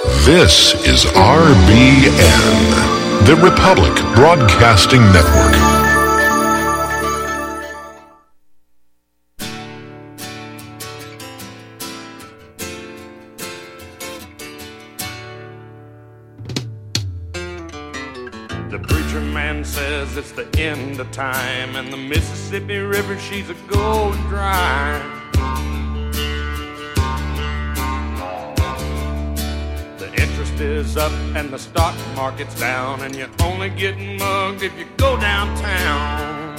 This is RBN, the Republic Broadcasting Network. The preacher man says it's the end of time, and the Mississippi River, she's a going dry. The interest is up and the stock market's down, and you're only getting mugged if you go downtown.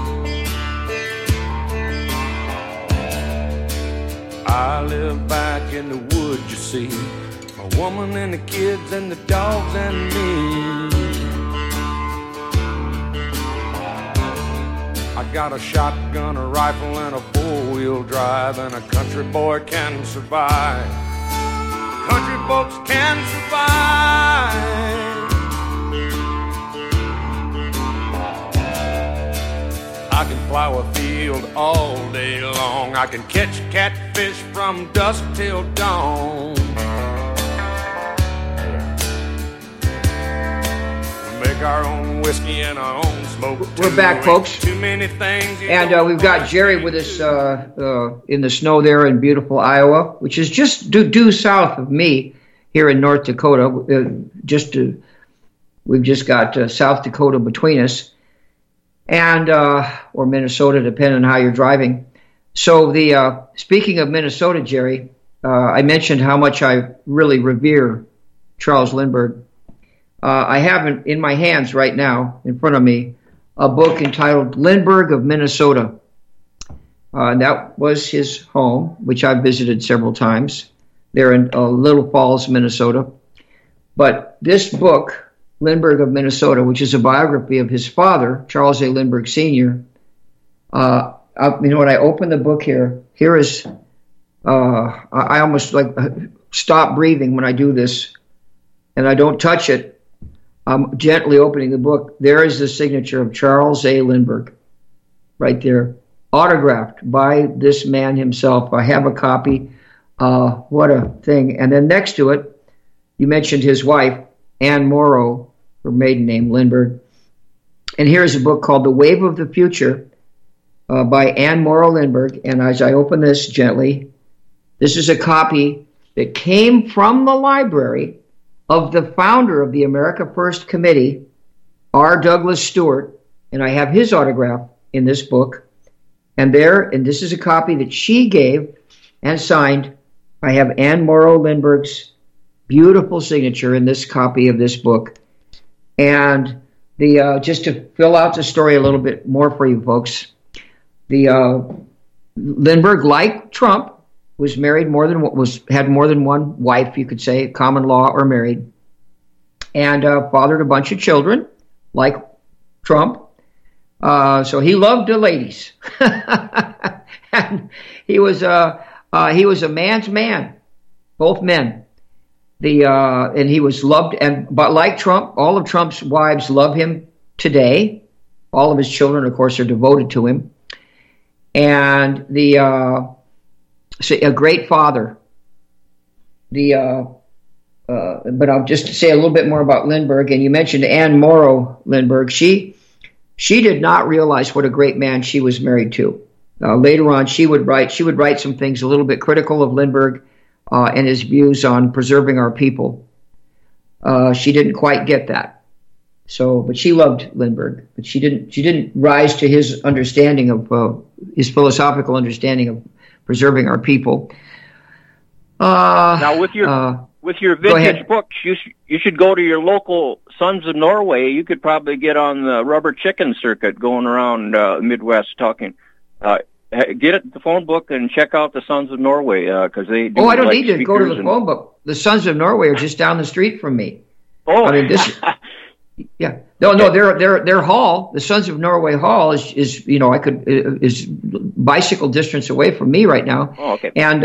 I live back in the woods, you see, my woman and the kids and the dogs and me. I got a shotgun, a rifle, and a four-wheel drive, and a country boy can survive. Country folks can survive. I can plow a field all day long. I can catch catfish from dusk till dawn. Make our own whiskey and our own smoke. We're back, folks. Too many things. And we've got Jerry with us in the snow there in beautiful Iowa, which is just due south of me here in North Dakota. We've just got South Dakota between us, and or Minnesota, depending on how you're driving. So speaking of Minnesota, Jerry, I mentioned how much I really revere Charles Lindbergh. I have in my hands right now, in front of me, a book entitled Lindbergh of Minnesota. And that was his home, which I've visited several times. There in Little Falls, Minnesota. But this book, Lindbergh of Minnesota, which is a biography of his father, Charles A. Lindbergh Sr., when I open the book here is, I almost stop breathing when I do this, and I don't touch it. I'm gently opening the book. There is the signature of Charles A. Lindbergh right there, autographed by this man himself. I have a copy. What a thing. And then next to it, you mentioned his wife, Anne Morrow, her maiden name, Lindbergh. And here's a book called The Wave of the Future by Anne Morrow Lindbergh. And as I open this gently, this is a copy that came from the library of the founder of the America First Committee, R. Douglas Stewart, and I have his autograph in this book. And this is a copy that she gave and signed. I have Anne Morrow Lindbergh's beautiful signature in this copy of this book. And just to fill out the story a little bit more for you folks, Lindbergh, like Trump, was married had more than one wife, you could say, common law or married, and fathered a bunch of children, like Trump. So he loved the ladies, and he was a man's man, both men. And he was loved, but like Trump, all of Trump's wives love him today. All of his children, of course, are devoted to him, and a great father. But I'll just say a little bit more about Lindbergh. And you mentioned Anne Morrow Lindbergh. She did not realize what a great man she was married to. Later on, she would write some things a little bit critical of Lindbergh and his views on preserving our people. She didn't quite get that. But she loved Lindbergh. But she didn't rise to his understanding of his philosophical understanding of preserving our people. Now, with your vintage books, you should go to your local Sons of Norway. You could probably get on the rubber chicken circuit going around Midwest talking. Get the phone book and check out the Sons of Norway because they do. I don't need to go to the phone book. The Sons of Norway are just down the street from me. Oh, I mean this. Yeah. No, their hall, the Sons of Norway Hall is bicycle distance away from me right now. Oh, okay. And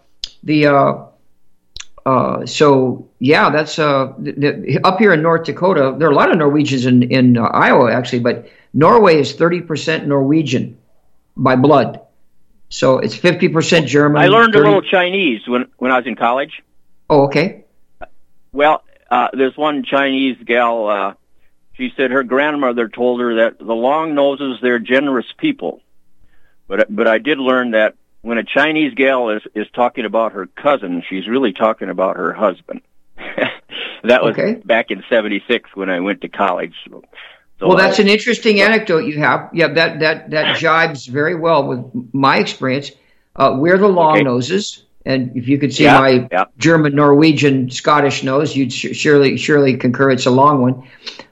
that's up here in North Dakota. There are a lot of Norwegians in Iowa actually, but Norway is 30% Norwegian by blood. So it's 50% German. I learned a little Chinese when I was in college. Oh, okay. Well, there's one Chinese gal, she said her grandmother told her that the long noses, they're generous people. But I did learn that when a Chinese gal is talking about her cousin, she's really talking about her husband. That was back in '76 when I went to college. So well, that's an interesting anecdote you have. Yeah, that jibes very well with my experience. We're the long noses, and if you could see my German, Norwegian, Scottish nose, you'd surely concur it's a long one.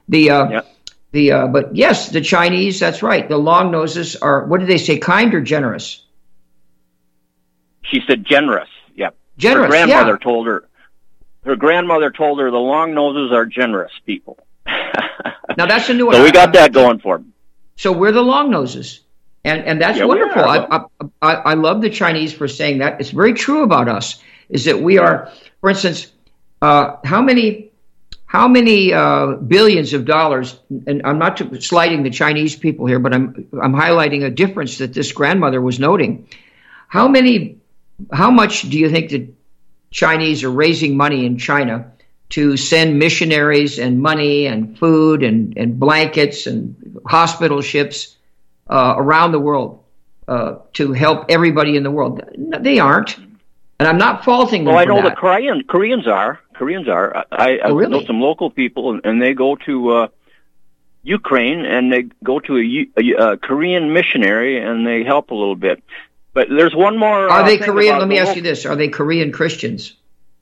But yes, the Chinese, that's right. The long noses are, what did they say, kind or generous? She said generous. Yeah. Generous. Her grandmother told her the long noses are generous people. Now that's a new one. So we got that going for them. So we're the long noses. And that's wonderful. I love the Chinese for saying that. It's very true about us, is that we are, for instance, how many billions of dollars, and I'm not slighting the Chinese people here, but I'm highlighting a difference that this grandmother was noting. How much do you think the Chinese are raising money in China to send missionaries and money and food and blankets and hospital ships around the world to help everybody in the world? No, they aren't. And I'm not faulting them. Well, I know the Koreans are. I really? know some local people, and they go to Ukraine, and they go to a Korean missionary, and they help a little bit. But there's one more. Are they Korean? Let me ask you this: are they Korean Christians?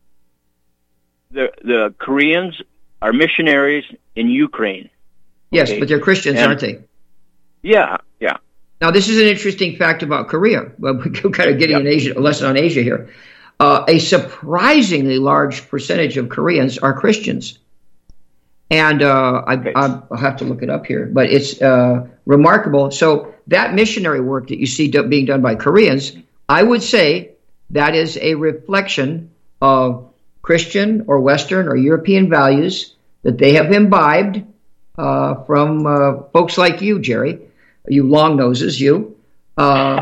The Koreans are missionaries in Ukraine. Yes, but they're Christians, aren't they? Yeah. Now, this is an interesting fact about Korea. Well, we're kind of getting a lesson on Asia here. A surprisingly large percentage of Koreans are Christians. And I'll have to look it up here, but it's remarkable. So that missionary work that you see being done by Koreans, I would say that is a reflection of Christian or Western or European values that they have imbibed from folks like you, Jerry. You long noses, you. Well,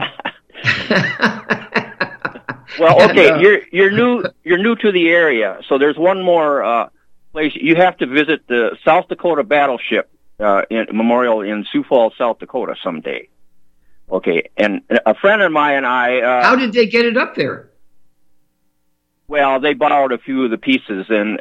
okay, you're new to the area, so there's one more place you have to visit: the South Dakota Battleship Memorial in Sioux Falls, South Dakota, someday. Okay, and a friend of mine and I. How did they get it up there? Well, they borrowed a few of the pieces, and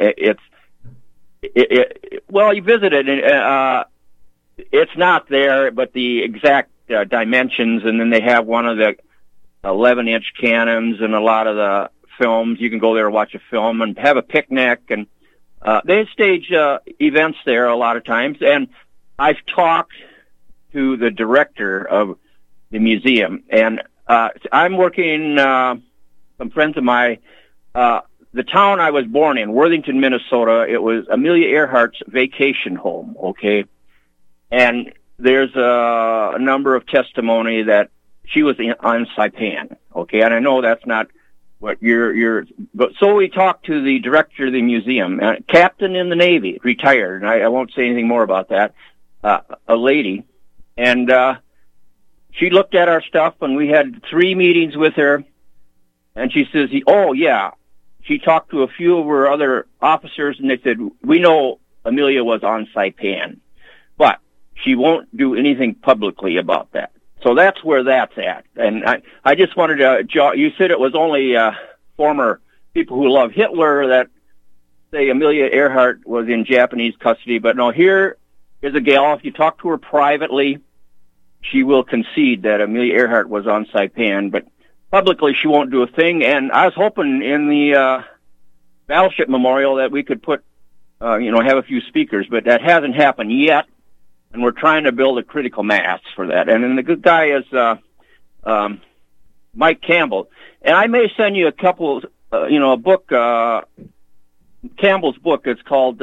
well, you visit it, and it's not there, but the exact dimensions, and then they have one of the 11-inch cannons and a lot of the films. You can go there and watch a film and have a picnic, and they stage events there a lot of times. And I've talked to the director of the museum, and I'm working, some friends of mine, the town I was born in, Worthington, Minnesota, it was Amelia Earhart's vacation home, okay? And there's a number of testimony that she was on Saipan, okay? And I know that's not what but so we talked to the director of the museum, captain in the Navy, retired, and I won't say anything more about that, a lady, and she looked at our stuff, and we had 3 meetings with her, and she says, oh, yeah, she talked to a few of her other officers, and they said, we know Amelia was on Saipan, but she won't do anything publicly about that. So that's where that's at. And I just wanted to, you said it was only former people who love Hitler that say Amelia Earhart was in Japanese custody, but no, here is a gal, if you talk to her privately, she will concede that Amelia Earhart was on Saipan, but publicly she won't do a thing. And I was hoping in the Battleship Memorial that we could put, have a few speakers, but that hasn't happened yet. And we're trying to build a critical mass for that. And then the good guy is Mike Campbell. And I may send you a couple, a book, Campbell's book. It's called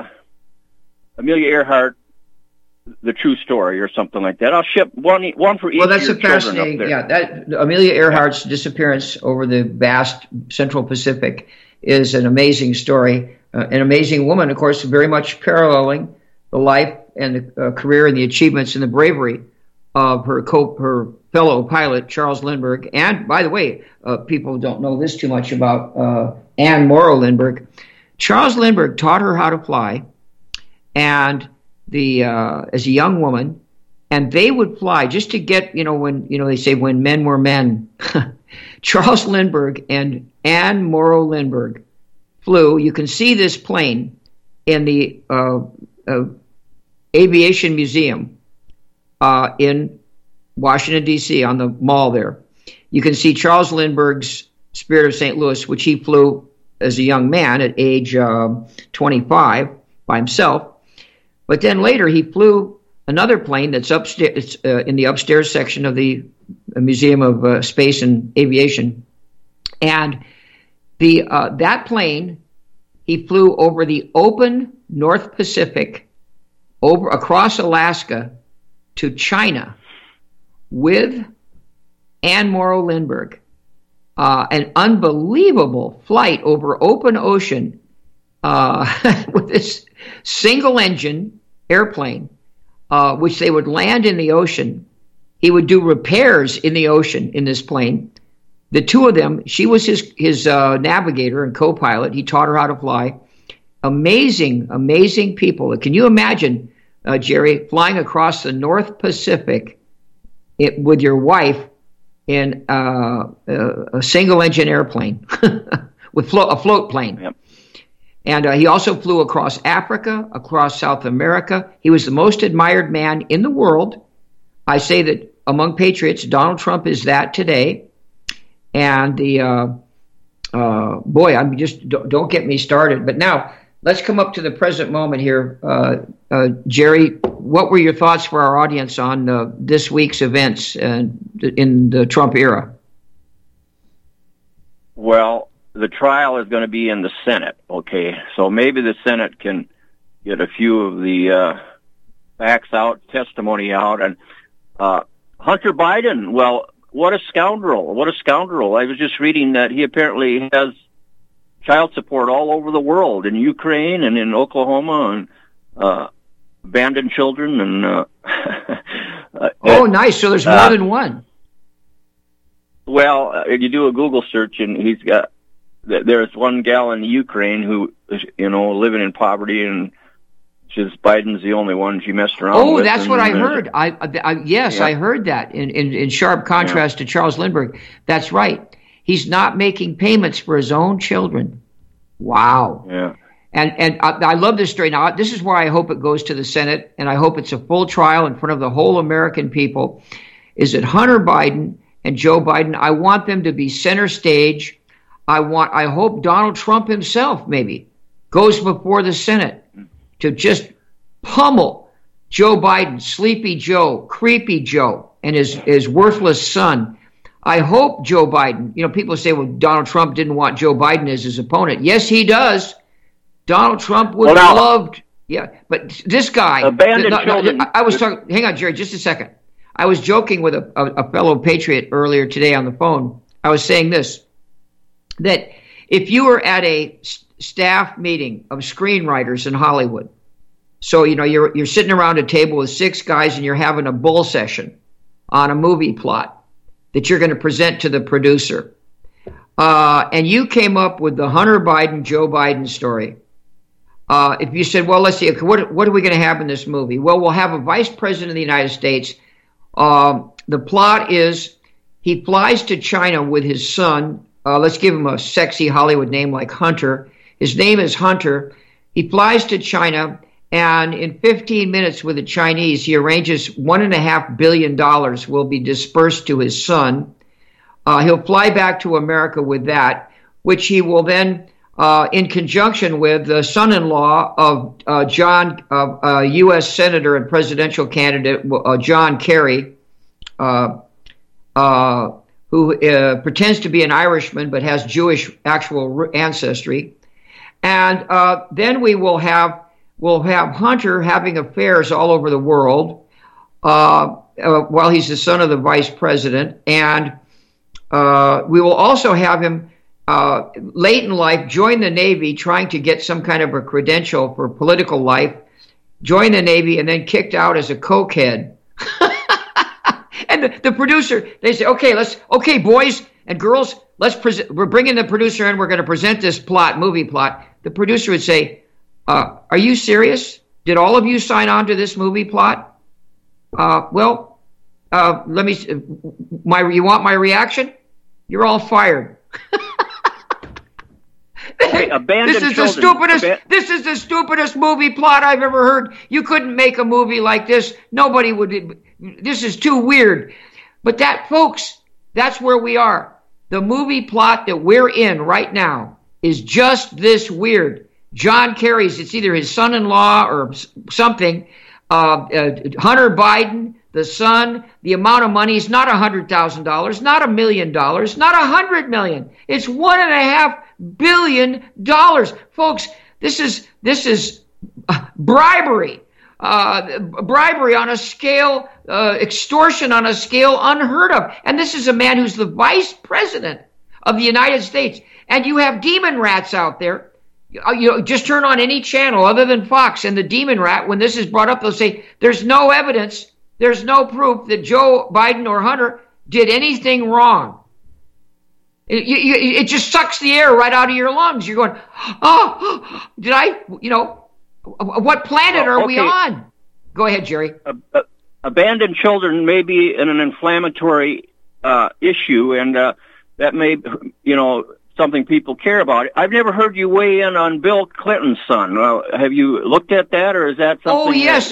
Amelia Earhart, The True Story, or something like that. I'll ship one for each. Well, that's a fascinating. That Amelia Earhart's disappearance over the vast Central Pacific is an amazing story. An amazing woman, of course, very much paralleling the life and the career and the achievements and the bravery of her fellow pilot, Charles Lindbergh. And, by the way, people don't know this too much about Anne Morrow Lindbergh. Charles Lindbergh taught her how to fly, and as a young woman, and they would fly just to get, when they say when men were men. Charles Lindbergh and Anne Morrow Lindbergh flew. You can see this plane in the Aviation Museum in Washington, D.C., on the mall there. You can see Charles Lindbergh's Spirit of St. Louis, which he flew as a young man at age 25 by himself. But then later he flew another plane that's upstairs in the upstairs section of the Museum of Space and Aviation. And that plane, he flew over the open North Pacific, across Alaska to China with Anne Morrow Lindbergh. An unbelievable flight over open ocean with this single engine airplane, which they would land in the ocean. He would do repairs in the ocean in this plane. The two of them, she was his navigator and co-pilot. He taught her how to fly. Amazing, amazing people. Can you imagine, Jerry, flying across the North Pacific with your wife in a single-engine airplane, with a float plane? Yep. And he also flew across Africa, across South America. He was the most admired man in the world. I say that among patriots, Donald Trump is that today. And boy, I'm just, don't get me started. But now, let's come up to the present moment here. Jerry, what were your thoughts for our audience on this week's events in the Trump era? Well, the trial is going to be in the Senate, okay? So maybe the Senate can get a few of the facts out, testimony out. And Hunter Biden, well, what a scoundrel. What a scoundrel. I was just reading that he apparently has child support all over the world, in Ukraine and in Oklahoma, and abandoned children. And oh, nice. So there's more than one. Well, if you do a Google search, and there's one gal in Ukraine who is, living in poverty, and Biden's the only one she messed around with. Oh, that's what I heard. Yes, yeah. I heard that in sharp contrast to Charles Lindbergh. That's right. He's not making payments for his own children. Wow. Yeah. And I love this story. Now, this is why I hope it goes to the Senate, and I hope it's a full trial in front of the whole American people, is that Hunter Biden and Joe Biden, I want them to be center stage. I hope Donald Trump himself maybe goes before the Senate to just pummel Joe Biden, Sleepy Joe, Creepy Joe, and his worthless son. I hope Joe Biden, people say, well, Donald Trump didn't want Joe Biden as his opponent. Yes, he does. Donald Trump would have loved, but this guy, children. I was talking, hang on, Jerry, just a second. I was joking with a fellow patriot earlier today on the phone. I was saying this, that if you were at a staff meeting of screenwriters in Hollywood, so, you're sitting around a table with 6 guys and you're having a bull session on a movie plot that you're going to present to the producer. And you came up with the Hunter Biden, Joe Biden story. If you said, well, let's see, what are we going to have in this movie? Well, we'll have a vice president of the United States. The plot is he flies to China with his son. Let's give him a sexy Hollywood name like Hunter. His name is Hunter. He flies to China, and in 15 minutes with the Chinese, he arranges $1.5 billion will be dispersed to his son. He'll fly back to America with that, which he will then, in conjunction with the son-in-law of U.S. Senator and presidential candidate John Kerry, who pretends to be an Irishman but has Jewish actual ancestry, and then we'll have Hunter having affairs all over the world while he's the son of the vice president, and we will also have him late in life join the Navy, trying to get some kind of a credential for political life, join the Navy, and then kicked out as a cokehead. And the producer, they say, okay, boys and girls, we're bringing the producer in. We're going to present this movie plot. the producer would say, are you serious? Did all of you sign on to this movie plot? Let me, you want my reaction? You're all fired. Okay, this is the stupidest movie plot I've ever heard. You couldn't make a movie like this. Nobody would. This is too weird. But that, folks, that's where we are. The movie plot that we're in right now is just this weird. John Kerry's, it's either his son-in-law or something. Hunter Biden, the son, the amount of money is not $100,000, not $1 million, not $100 million. It's $1.5 billion. Folks, this is bribery. Bribery on a scale, extortion on a scale unheard of. And this is a man who's the vice president of the United States. And you have demon rats out there. Just turn on any channel other than Fox, and the demon rat, when this is brought up, they'll say, there's no evidence, there's no proof that Joe Biden or Hunter did anything wrong. It just sucks the air right out of your lungs. You're going, did I, what planet are we on? Go ahead, Jerry. Abandoned children may be an inflammatory issue, and that may, something people care about. I've never heard you weigh in on Bill Clinton's son. Have you looked at that, or is that something? Oh, yes.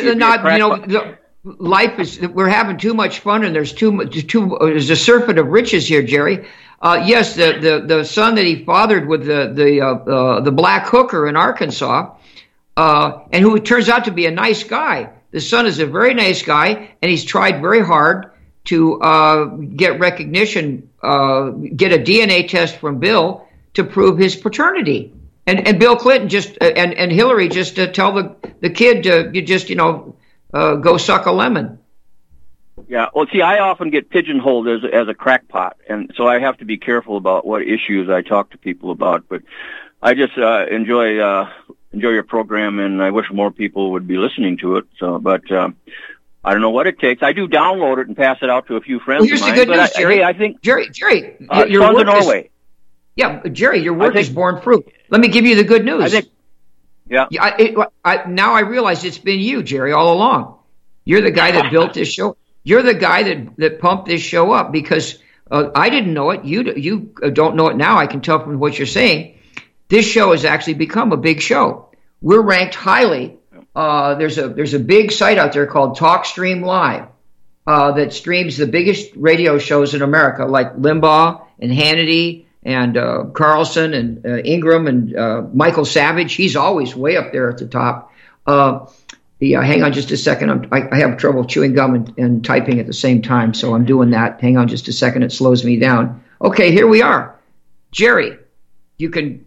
Life is, we're having too much fun, and there's there's a surfeit of riches here, Jerry. Yes, the son that he fathered with the black hooker in Arkansas, and who turns out to be a nice guy. The son is a very nice guy, and he's tried very hard to get recognition, get a DNA test from Bill to prove his paternity. And Bill Clinton and Hillary just tell the kid to go suck a lemon. Yeah. Well, see, I often get pigeonholed as a crackpot, and so I have to be careful about what issues I talk to people about. But I just enjoy your program, and I wish more people would be listening to it. So, but I don't know what it takes. I do download it and pass it out to a few friends here's of mine. The good news, Jerry. I think Jerry, your Sons work of Norway. Jerry, your work is borne fruit. Let me give you the good news. Now I realize it's been you, Jerry, all along. You're the guy that built this show. You're the guy that pumped this show up, because I didn't know it. You don't know it now. I can tell from what you're saying. This show has actually become a big show. We're ranked highly. There's a big site out there called TalkStream Live that streams the biggest radio shows in America, like Limbaugh and Hannity and Carlson and Ingram and Michael Savage. He's always way up there at the top. Hang on just a second. I have trouble chewing gum and typing at the same time, so I'm doing that. Hang on just a second. It slows me down. Okay, here we are. Jerry, you can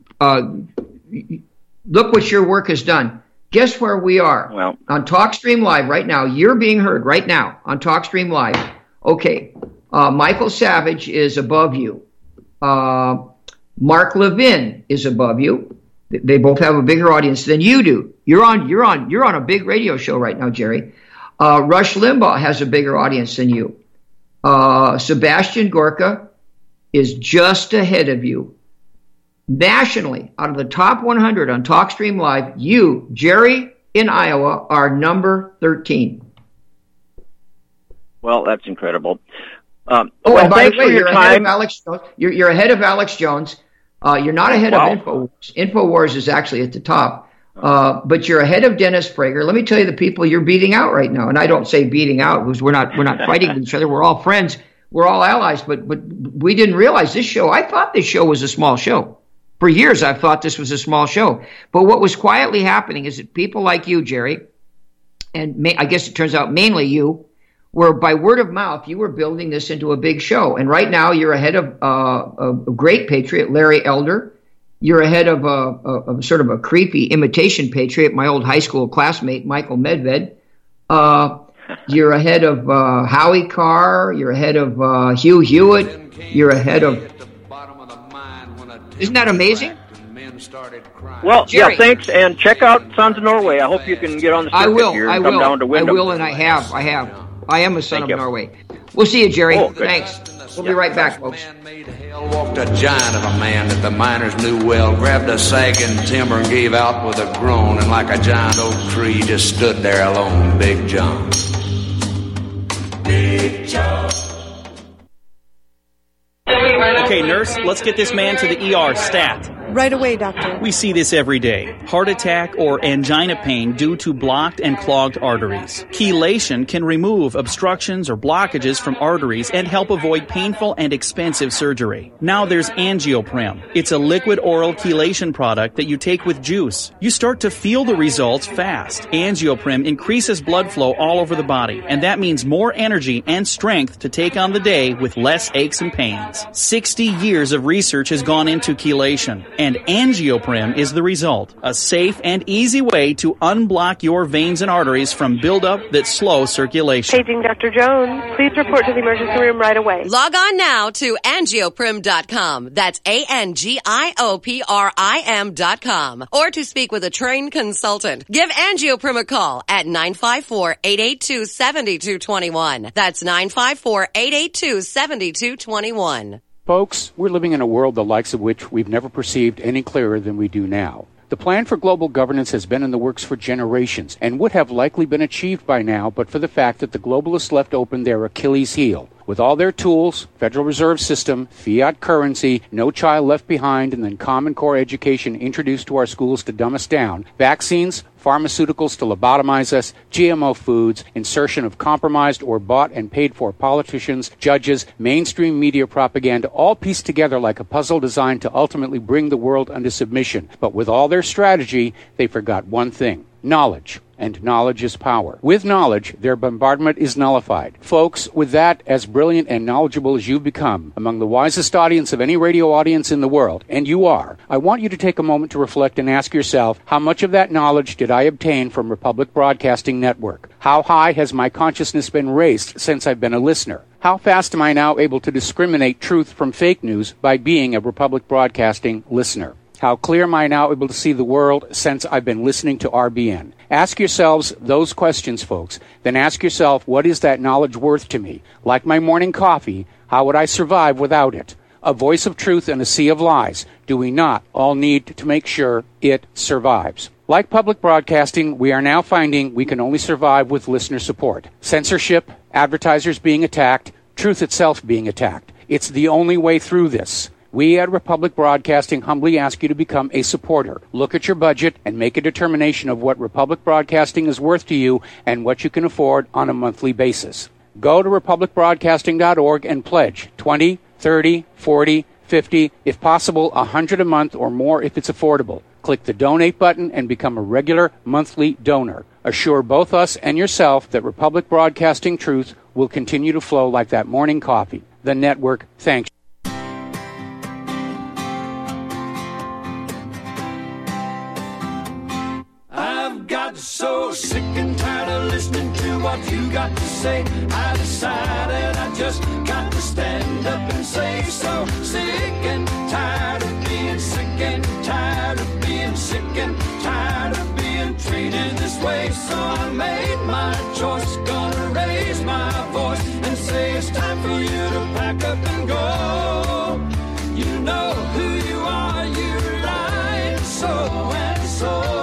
look what your work has done. Guess where we are? Well, on TalkStream Live right now. You're being heard right now on TalkStream Live. Okay, Michael Savage is above you. Mark Levin is above you. They both have a bigger audience than you do. You're on a big radio show right now, Jerry. Rush Limbaugh has a bigger audience than you. Sebastian Gorka is just ahead of you. Nationally, out of the top 100 on TalkStream Live, you, Jerry, in Iowa, are number 13. Well, that's incredible. And by the way, you're ahead of Alex Jones. You're ahead of Alex Jones. You're not ahead of InfoWars. InfoWars is actually at the top. But you're ahead of Dennis Prager. Let me tell you the people you're beating out right now. And I don't say beating out because we're not fighting each other. We're all friends. We're all allies. But we didn't realize this show. I thought this show was a small show. For years, I've thought this was a small show. But what was quietly happening is that people like you, Jerry, and I guess it turns out mainly you, were by word of mouth, you were building this into a big show. And right now, you're ahead of a great patriot, Larry Elder. You're ahead of a sort of a creepy imitation patriot, my old high school classmate, Michael Medved. You're ahead of Howie Carr. You're ahead of Hugh Hewitt. You're ahead of... Isn't that amazing? Well, Jerry, yeah, thanks, and check out Sons of Norway. I hope you can get on the circuit here and come down to Windham. I will, and I have. I am a son of Norway. We'll see you, Jerry. Thanks. We'll be right back, folks. Walked a giant of a man that the miners knew well, grabbed a sagging timber and gave out with a groan, and like a giant oak tree just stood there alone, Big John. Big John. Okay, nurse, let's get this man to the ER stat. Right away, doctor. We see this every day. Heart attack or angina pain due to blocked and clogged arteries. Chelation can remove obstructions or blockages from arteries and help avoid painful and expensive surgery. Now there's Angioprim. It's a liquid oral chelation product that you take with juice. You start to feel the results fast. Angioprim increases blood flow all over the body, and that means more energy and strength to take on the day with less aches and pains. 60 years of research has gone into chelation, and Angioprim is the result. A safe and easy way to unblock your veins and arteries from buildup that slow circulation. Paging Dr. Jones. Please report to the emergency room right away. Log on now to angioprim.com. That's ANGIOPRIM.com. Or to speak with a trained consultant. Give Angioprim a call at 954-882-7221. That's 954-882-7221. Folks, we're living in a world the likes of which we've never perceived any clearer than we do now. The plan for global governance has been in the works for generations and would have likely been achieved by now but for the fact that the globalists left open their Achilles heel. With all their tools, Federal Reserve System, fiat currency, no child left behind, and then Common Core education introduced to our schools to dumb us down, vaccines, pharmaceuticals to lobotomize us, GMO foods, insertion of compromised or bought and paid for politicians, judges, mainstream media propaganda, all pieced together like a puzzle designed to ultimately bring the world under submission. But with all their strategy, they forgot one thing: knowledge. And knowledge is power. With knowledge, their bombardment is nullified. Folks, with that, as brilliant and knowledgeable as you've become, among the wisest audience of any radio audience in the world, and you are, I want you to take a moment to reflect and ask yourself, how much of that knowledge did I obtain from Republic Broadcasting Network? How high has my consciousness been raised since I've been a listener? How fast am I now able to discriminate truth from fake news by being a Republic Broadcasting listener? How clear am I now able to see the world since I've been listening to RBN? Ask yourselves those questions, folks. Then ask yourself, what is that knowledge worth to me? Like my morning coffee, how would I survive without it? A voice of truth in a sea of lies. Do we not all need to make sure it survives? Like public broadcasting, we are now finding we can only survive with listener support. Censorship, advertisers being attacked, truth itself being attacked. It's the only way through this. We at Republic Broadcasting humbly ask you to become a supporter. Look at your budget and make a determination of what Republic Broadcasting is worth to you and what you can afford on a monthly basis. Go to republicbroadcasting.org and pledge $20, $30, $40, $50, if possible, $100 a month or more if it's affordable. Click the donate button and become a regular monthly donor. Assure both us and yourself that Republic Broadcasting truth will continue to flow like that morning coffee. The network thanks you. So sick and tired of listening to what you got to say. I decided I just got to stand up and say so. Sick and tired of being sick and tired of being sick and tired of being treated this way. So I made my choice, gonna raise my voice and say it's time for you to pack up and go. You know who you are, you lied so and so.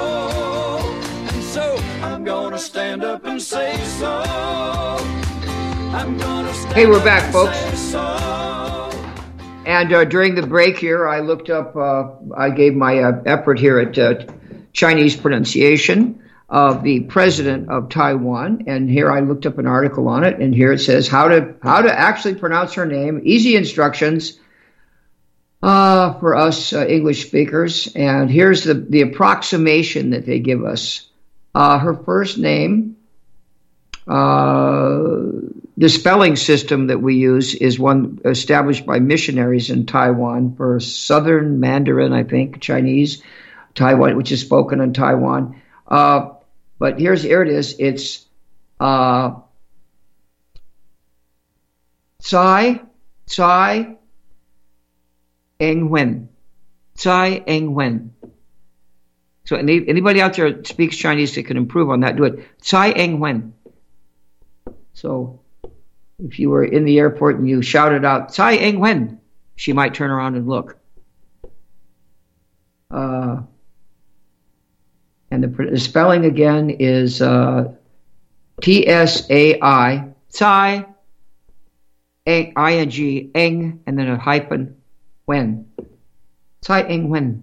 I'm gonna stand up and say so. I'm gonna stand Hey, we're back, folks. So. And during the break here, I looked up, I gave my effort here at Chinese pronunciation of the president of Taiwan. And here I looked up an article on it. And here it says how to actually pronounce her name. Easy instructions for us English speakers. And here's the approximation that they give us. Her first name, the spelling system that we use is one established by missionaries in Taiwan for Southern Mandarin, I think, Chinese, Taiwan, which is spoken in Taiwan. But here it is. It's Tsai Ing-wen. Tsai Ing-wen. So anybody out there that speaks Chinese that can improve on that, do it. Tsai Ing-wen. So if you were in the airport and you shouted out, Tsai Ing-wen, she might turn around and look. And the spelling again is Tsai, Tsai, I-N-G, Eng, and then a hyphen, Wen. Tsai Eng Wen.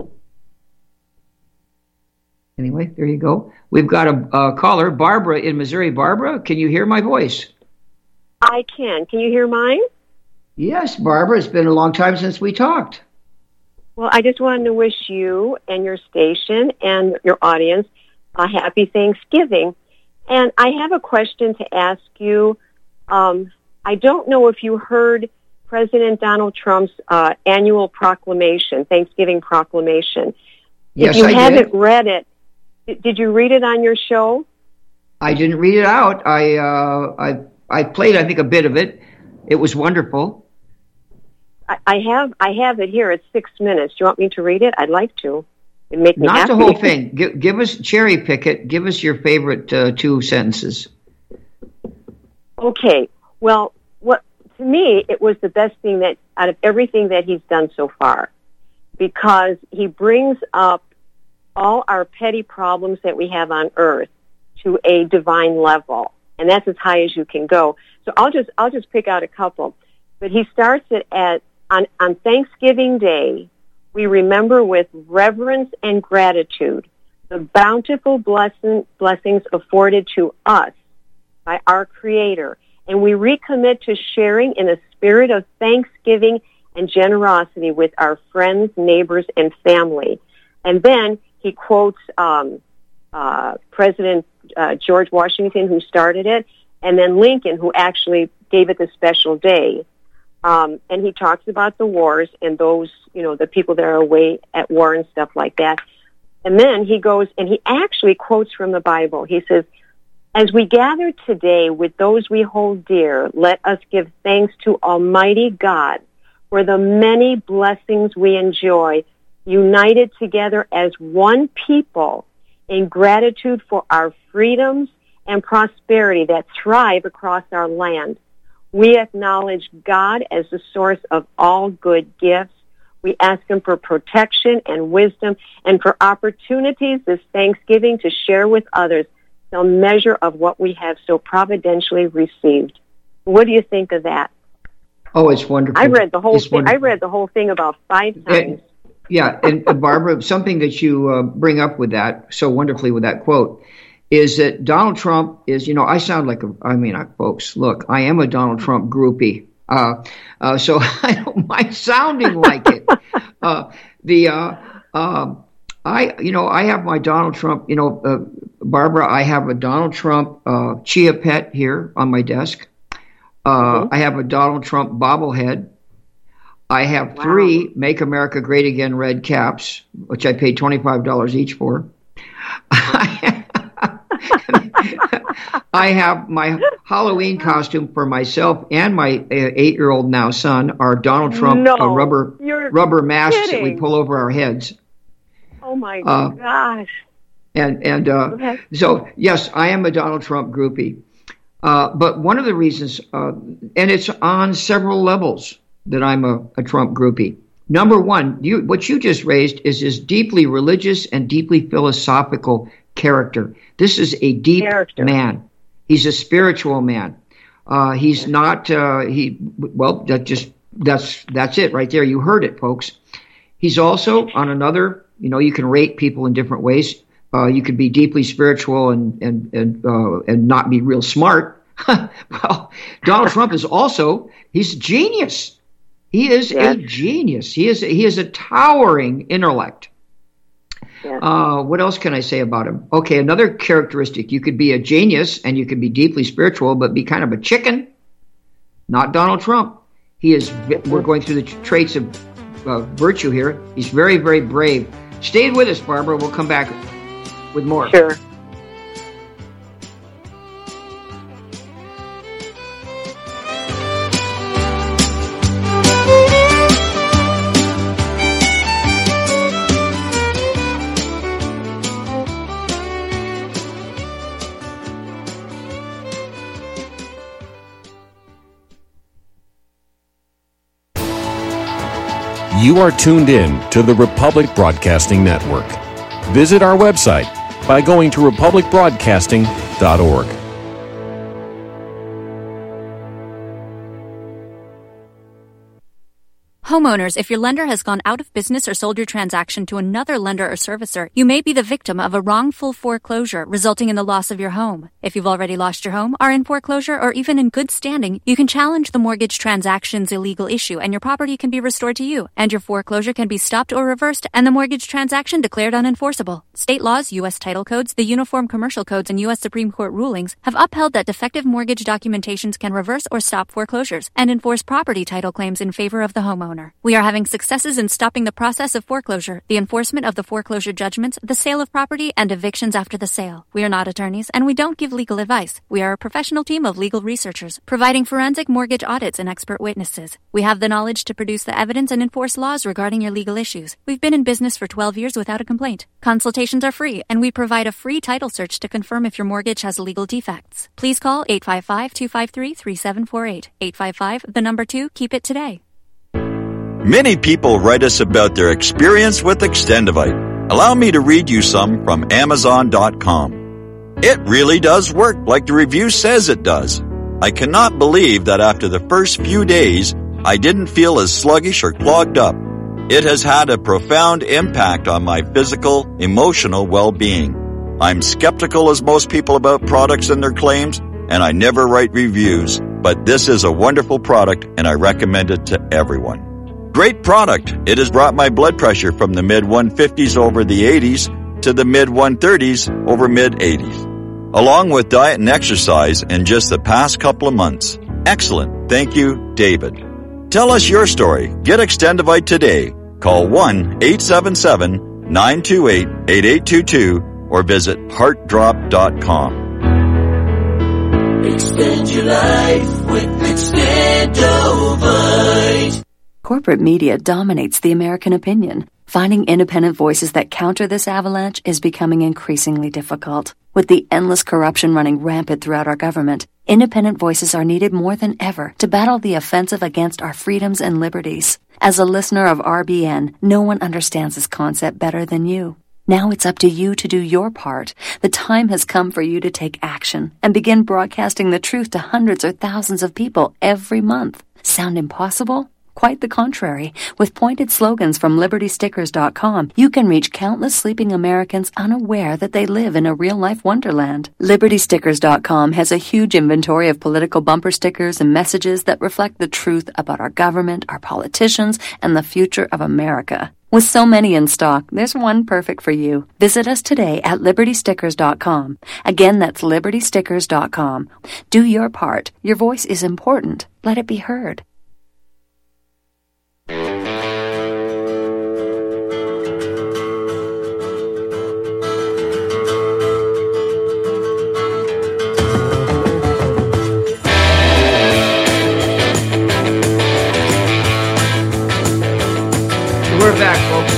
Anyway, there you go. We've got a caller, Barbara in Missouri. Barbara, can you hear my voice? I can. Can you hear mine? Yes, Barbara. It's been a long time since we talked. Well, I just wanted to wish you and your station and your audience a happy Thanksgiving. And I have a question to ask you. I don't know if you heard President Donald Trump's annual proclamation, Thanksgiving proclamation. Yes, if you I haven't did. read it, did you read it on your show? I didn't read it out. I played, I think, a bit of it. It was wonderful. I have it here. It's 6 minutes. Do you want me to read it? I'd like to. It'd make me Not happy. the whole thing. Give us, cherry pick it. Give us your favorite 2 sentences. Okay. Well, to me, it was the best thing that out of everything that he's done so far, because he brings up all our petty problems that we have on earth to a divine level, and that's as high as you can go. So I'll just pick out a couple. But he starts it on Thanksgiving Day. We remember with reverence and gratitude the bountiful blessings afforded to us by our Creator, and we recommit to sharing in a spirit of thanksgiving and generosity with our friends, neighbors, and family. And then he quotes President George Washington, who started it, and then Lincoln, who actually gave it the special day. And he talks about the wars and those, the people that are away at war and stuff like that. And then he goes and he actually quotes from the Bible. He says, "As we gather today with those we hold dear, let us give thanks to Almighty God for the many blessings we enjoy, united together as one people in gratitude for our freedoms and prosperity that thrive across our land. We acknowledge God as the source of all good gifts. We ask Him for protection and wisdom and for opportunities this Thanksgiving to share with others some measure of what we have so providentially received." What do you think of that? Oh, it's wonderful. I read the whole thing. Wonderful. I read the whole thing about 5 times. And Barbara, something that you bring up with that so wonderfully with that quote is that Donald Trump is, I sound like folks, look, I am a Donald Trump groupie. So I don't mind sounding like it. I have my Donald Trump, Barbara, I have a Donald Trump Chia Pet here on my desk. I have a Donald Trump bobblehead. I have 3 Make America Great Again red caps, which I paid $25 each for. I have my Halloween costume for myself and my 8-year-old now son, our Donald Trump rubber masks that we pull over our heads. Oh my gosh. So, yes, I am a Donald Trump groupie. But one of the reasons, and it's on several levels that I'm a Trump groupie. Number one, what you just raised is his deeply religious and deeply philosophical character. This is a deep man. He's a spiritual man. He's not. That's it right there. You heard it, folks. He's also on another. You can rate people in different ways. You could be deeply spiritual and not be real smart. Well, Donald Trump is also. He's a genius. He is a genius. He is a towering intellect. What else can I say about him? Okay, another characteristic. You could be a genius and you could be deeply spiritual, but be kind of a chicken. Not Donald Trump. We're going through the traits of virtue here. He's very, very brave. Stay with us, Barbara. We'll come back with more. Sure. You are tuned in to the Republic Broadcasting Network. Visit our website by going to republicbroadcasting.org. Homeowners, if your lender has gone out of business or sold your transaction to another lender or servicer, you may be the victim of a wrongful foreclosure resulting in the loss of your home. If you've already lost your home, are in foreclosure, or even in good standing, you can challenge the mortgage transaction's illegal issue and your property can be restored to you, and your foreclosure can be stopped or reversed and the mortgage transaction declared unenforceable. State laws, U.S. title codes, the Uniform Commercial Codes, and U.S. Supreme Court rulings have upheld that defective mortgage documentations can reverse or stop foreclosures and enforce property title claims in favor of the homeowner. We are having successes in stopping the process of foreclosure, the enforcement of the foreclosure judgments, the sale of property, and evictions after the sale. We are not attorneys, and we don't give legal advice. We are a professional team of legal researchers, providing forensic mortgage audits and expert witnesses. We have the knowledge to produce the evidence and enforce laws regarding your legal issues. We've been in business for 12 years without a complaint. Consultations are free, and we provide a free title search to confirm if your mortgage has legal defects. Please call 855-253-3748. 855, 2, keep it today. Many people write us about their experience with Extendivite. Allow me to read you some from Amazon.com. It really does work like the review says it does. I cannot believe that after the first few days, I didn't feel as sluggish or clogged up. It has had a profound impact on my physical, emotional well-being. I'm skeptical as most people about products and their claims, and I never write reviews, but this is a wonderful product and I recommend it to everyone. Great product. It has brought my blood pressure from the mid-150s over the 80s to the mid-130s over mid-80s, along with diet and exercise in just the past couple of months. Excellent. Thank you, David. Tell us your story. Get Extendivite today. Call 1-877-928-8822 or visit heartdrop.com. Extend your life with Extendivite. Corporate media dominates the American opinion. Finding independent voices that counter this avalanche is becoming increasingly difficult. With the endless corruption running rampant throughout our government, independent voices are needed more than ever to battle the offensive against our freedoms and liberties. As a listener of RBN, no one understands this concept better than you. Now it's up to you to do your part. The time has come for you to take action and begin broadcasting the truth to hundreds or thousands of people every month. Sound impossible? Quite the contrary. With pointed slogans from LibertyStickers.com, you can reach countless sleeping Americans unaware that they live in a real-life wonderland. LibertyStickers.com has a huge inventory of political bumper stickers and messages that reflect the truth about our government, our politicians, and the future of America. With so many in stock, there's one perfect for you. Visit us today at LibertyStickers.com. Again, that's LibertyStickers.com. Do your part. Your voice is important. Let it be heard. We're back, folks.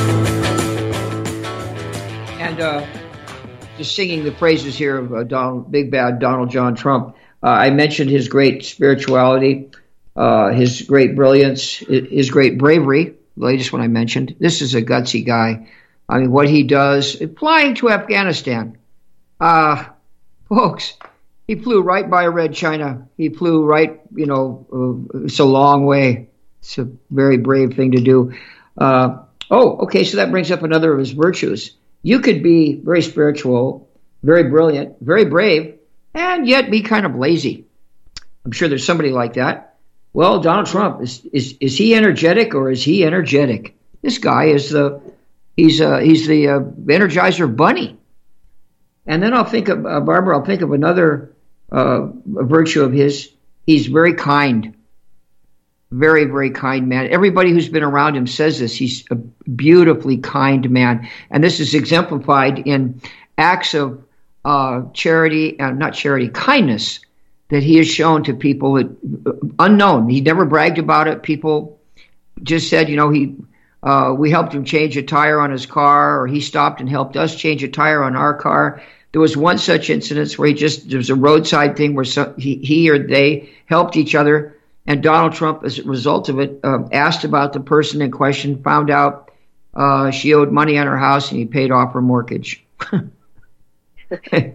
And just singing the praises here of Big Bad Donald John Trump. I mentioned his great spirituality, his great brilliance, his great bravery, the latest one I mentioned. This is a gutsy guy. I mean, what he does, flying to Afghanistan. Folks, he flew right by Red China. He flew right, it's a long way. It's a very brave thing to do. Okay, so that brings up another of his virtues. You could be very spiritual, very brilliant, very brave, and yet be kind of lazy. I'm sure there's somebody like that. Well, Donald Trump, is he energetic or is he energetic? This guy is he's the Energizer Bunny. And then I'll think of, Barbara, I'll think of another virtue of his. He's very kind. Very, very kind man. Everybody who's been around him says this. He's a beautifully kind man. And this is exemplified in acts of kindness that he has shown to people that unknown. He never bragged about it. People just said, we helped him change a tire on his car, or he stopped and helped us change a tire on our car. There was one such incident where there was a roadside thing where he or they helped each other And Donald Trump, as a result of it, asked about the person in question, found out she owed money on her house, and he paid off her mortgage. And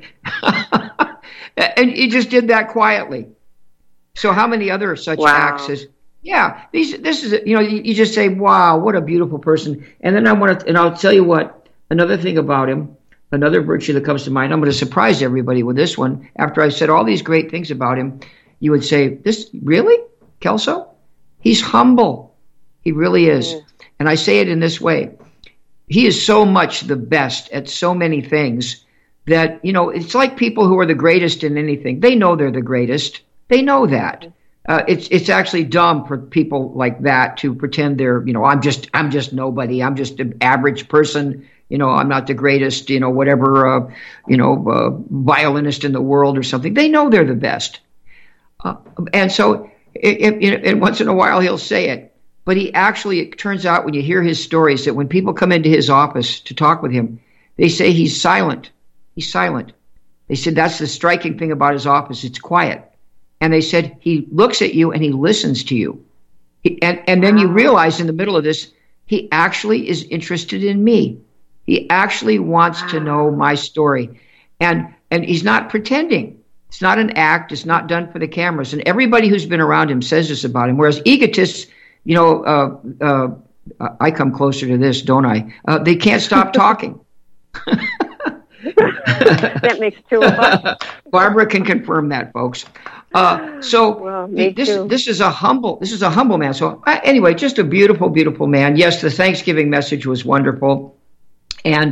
he just did that quietly. So how many other such acts as, this is, you just say, wow, what a beautiful person. And then I'll tell you what, another thing about him, another virtue that comes to mind, I'm going to surprise everybody with this one. After I said all these great things about him, you would say, this, really, Kelso? He's humble. He really is. And I say it in this way. He is so much the best at so many things that, it's like people who are the greatest in anything. They know they're the greatest. They know that. It's actually dumb for people like that to pretend they're, I'm just nobody. I'm just an average person. I'm not the greatest, whatever, violinist in the world or something. They know they're the best. And so and once in a while he'll say it. But it turns out when you hear his stories that when people come into his office to talk with him, they say he's silent. He's silent. They said that's the striking thing about his office. It's quiet. And they said he looks at you and he listens to you. And then you realize in the middle of this, he actually is interested in me. He actually wants to know my story. And he's not pretending. It's not an act. It's not done for the cameras. And everybody who's been around him says this about him. Whereas egotists, I come closer to this, don't I? They can't stop talking. That makes two of us. Barbara can confirm that, folks. This is a humble man. So anyway, just a beautiful, beautiful man. Yes, the Thanksgiving message was wonderful. And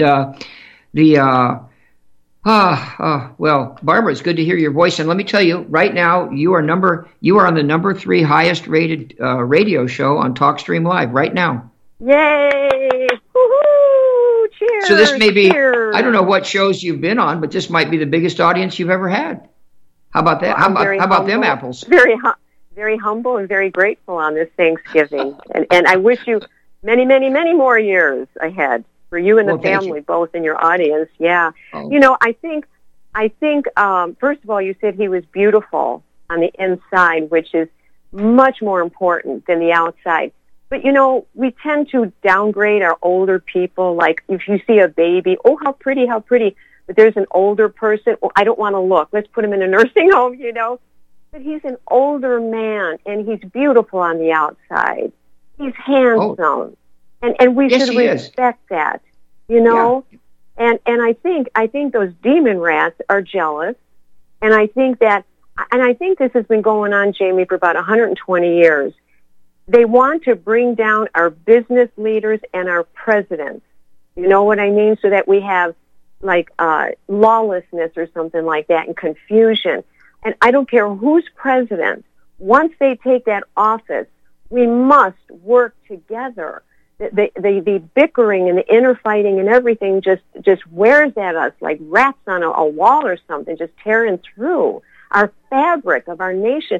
well, Barbara, it's good to hear your voice. And let me tell you, right now, you are on the number 3 highest rated radio show on TalkStream Live right now. Yay! Woohoo! Cheers! So this may be, cheers. I don't know what shows you've been on, but this might be the biggest audience you've ever had. How about that? How about them apples? Very humble and very grateful on this Thanksgiving. and I wish you many, many, many more years ahead. For you and the family, both in your audience, yeah. Oh. I think. First of all, you said he was beautiful on the inside, which is much more important than the outside. But we tend to downgrade our older people. Like if you see a baby, oh, how pretty. But there's an older person. Oh, I don't want to look. Let's put him in a nursing home. But he's an older man, and he's beautiful on the outside. He's handsome. Oh. And we should respect that, Yeah. And I think those demon rats are jealous, and I think this has been going on, Jamie, for about 120 years. They want to bring down our business leaders and our presidents. You know what I mean? So that we have like lawlessness or something like that and confusion. And I don't care who's president. Once they take that office, we must work together. The bickering and the inner fighting and everything just wears at us like rats on a wall or something, just tearing through our fabric of our nation.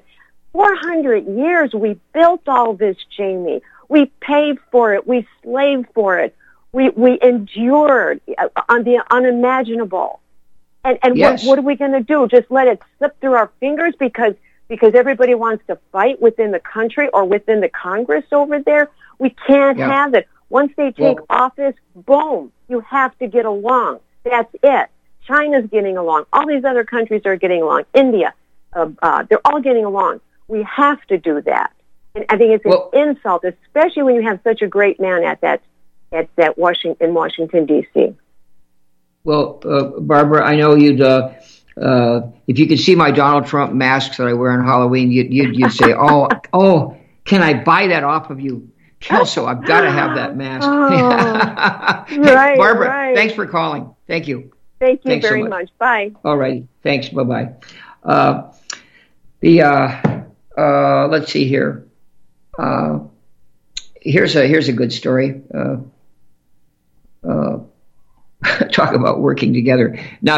400 years we built all this, Jamie. We paid for it. We slaved for it. We endured on the unimaginable. And yes. What are we going to do? Just let it slip through our fingers because everybody wants to fight within the country or within the Congress over there? We can't have it. Once they take office, boom, you have to get along. That's it. China's getting along. All these other countries are getting along. India, they're all getting along. We have to do that. And I think it's an insult, especially when you have such a great man in Washington, D.C. Well, Barbara, I know you'd, if you could see my Donald Trump masks that I wear on Halloween, you'd say, oh, can I buy that off of you? Kelso, I've got to have that mask. Right, Barbara, right. Thanks for calling. Thank you. Thanks very much. Bye. All righty. Thanks. Bye-bye. Let's see here. Here's a good story. Talk about working together. Now,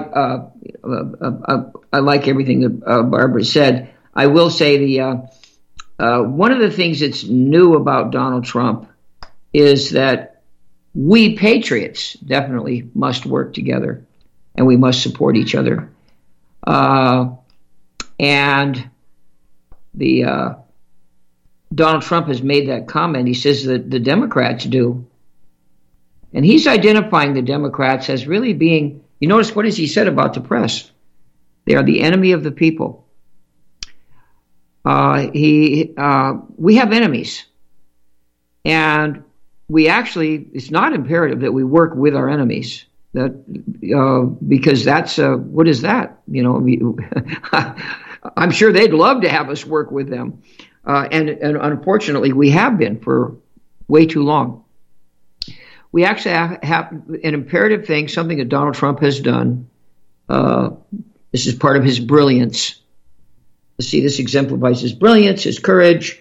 I like everything that Barbara said. I will say one of the things that's new about Donald Trump is that we patriots definitely must work together, and we must support each other. And Donald Trump has made that comment. He says that the Democrats do. And he's identifying the Democrats as really being, you notice what has he said about the press? They are the enemy of the people. We have enemies. And we actually, it's not imperative that we work with our enemies. Because that's, what is that? I'm sure they'd love to have us work with them. And unfortunately, we have been for way too long. We actually have an imperative thing, something that Donald Trump has done. This is part of his brilliance. Let's see, this exemplifies his brilliance, his courage,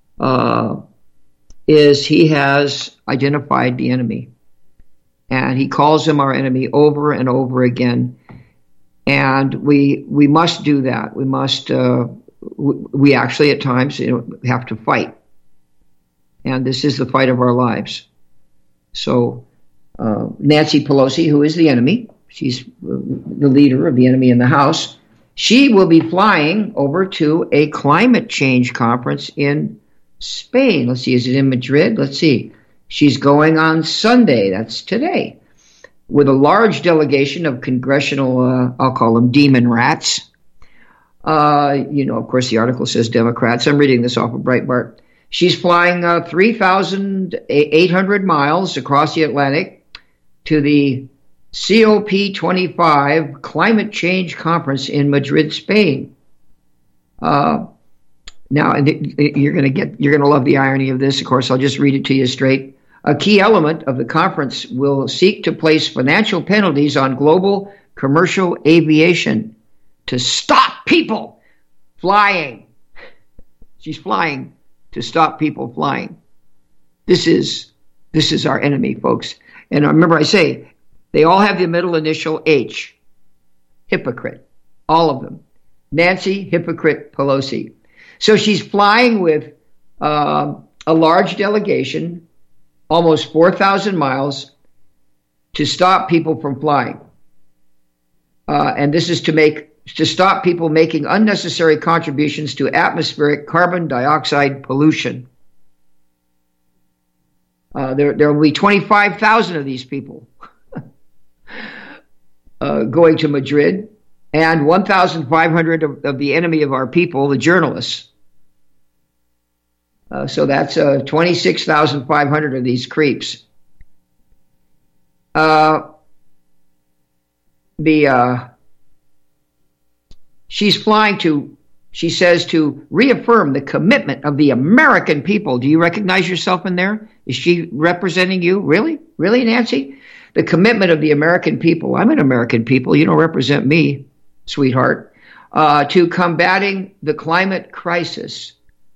is he has identified the enemy. And he calls him our enemy over and over again. And we must do that. We must, we actually at times have to fight. And this is the fight of our lives. So Nancy Pelosi, who is the enemy, she's the leader of the enemy in the House, she will be flying over to a climate change conference in Spain. Let's see, is it in Madrid? Let's see. She's going on Sunday, that's today, with a large delegation of congressional, I'll call them demon rats. Of course, the article says Democrats. I'm reading this off of Breitbart. She's flying 3,800 miles across the Atlantic to the COP25 Climate Change Conference in Madrid, Spain. Now, you're going to love the irony of this. Of course, I'll just read it to you straight. A key element of the conference will seek to place financial penalties on global commercial aviation to stop people flying. She's flying to stop people flying. This is our enemy, folks. And remember, I say they all have the middle initial H. Hypocrite. All of them. Nancy Hypocrite Pelosi. So she's flying with a large delegation, almost 4,000 miles, to stop people from flying. And this is to stop people making unnecessary contributions to atmospheric carbon dioxide pollution. There will be 25,000 of these people going to Madrid, and 1,500 of the enemy of our people, the journalists. So that's 26,500 of these creeps. She's flying she says, to reaffirm the commitment of the American people. Do you recognize yourself in there? Is she representing you? Really? Really, Nancy? The commitment of the American people. I'm an American people. You don't represent me, sweetheart. To combating the climate crisis.